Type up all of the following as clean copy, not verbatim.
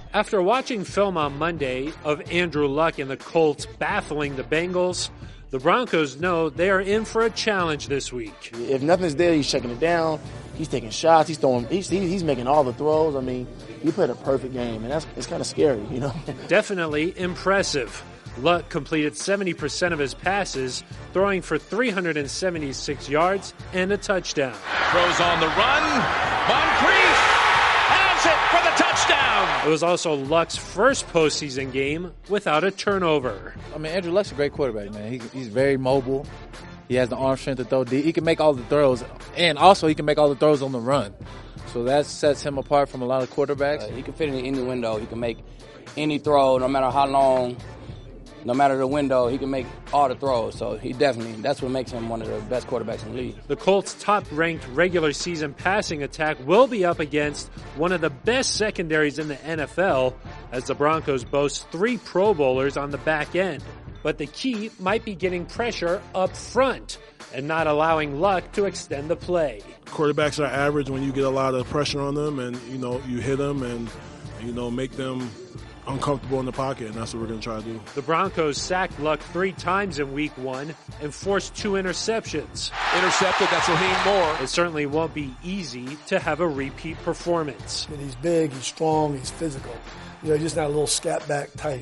After watching film on Monday of Andrew Luck and the Colts baffling the Bengals, the Broncos know they are in for a challenge this week. If nothing's there, he's checking it down. He's taking shots. He's throwing. He's making all the throws. I mean, he played a perfect game, and it's kind of scary, you know. Definitely impressive. Luck completed 70% of his passes, throwing for 376 yards and a touchdown. Throws on the run. Moncrief has it for the touchdown. It was also Luck's first postseason game without a turnover. I mean, Andrew Luck's a great quarterback, man. He's very mobile. He has the arm strength to throw deep. He can make all the throws, and also he can make all the throws on the run. So that sets him apart from a lot of quarterbacks. He can fit in any window. He can make any throw, no matter how long, no matter the window. He can make all the throws. So that's what makes him one of the best quarterbacks in the league. The Colts' top-ranked regular season passing attack will be up against one of the best secondaries in the NFL, as the Broncos boast 3 Pro Bowlers on the back end. But the key might be getting pressure up front and not allowing Luck to extend the play. Quarterbacks are average when you get a lot of pressure on them and, you hit them and, make them uncomfortable in the pocket, and that's what we're going to try to do. The Broncos sacked Luck 3 times in Week 1 and forced 2 interceptions. Intercepted, that's Raheem Moore. It certainly won't be easy to have a repeat performance. And he's big, he's strong, he's physical. He's just not a little scat back type.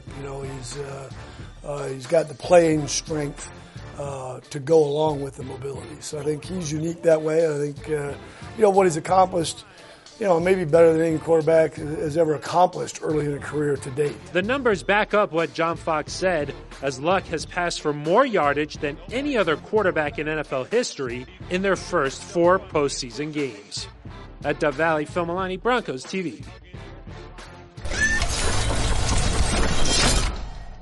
He's got the playing strength to go along with the mobility. So I think he's unique that way. I think, what he's accomplished, maybe better than any quarterback has ever accomplished early in a career to date. The numbers back up what John Fox said, as Luck has passed for more yardage than any other quarterback in NFL history in their first 4 postseason games. At Dove Valley, Phil Milani, Broncos TV.